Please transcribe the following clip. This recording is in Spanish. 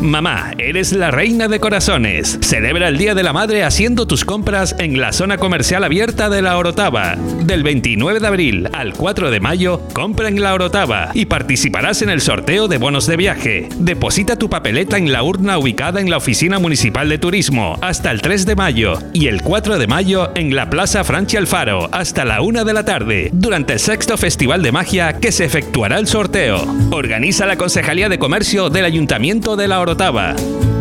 Mamá, eres la reina de corazones. Celebra el Día de la Madre haciendo tus compras en la zona comercial abierta de La Orotava. Del 29 de abril al 4 de mayo, compra en La Orotava y participarás en el sorteo de bonos de viaje. Deposita tu papeleta en la urna ubicada en la Oficina Municipal de Turismo hasta el 3 de mayo y el 4 de mayo en la Plaza Franchi Alfaro hasta la 1 de la tarde, durante el 6º Festival de Magia que se efectuará el sorteo. Organiza la Concejalía de Comercio del Ayuntamiento de La Orotava.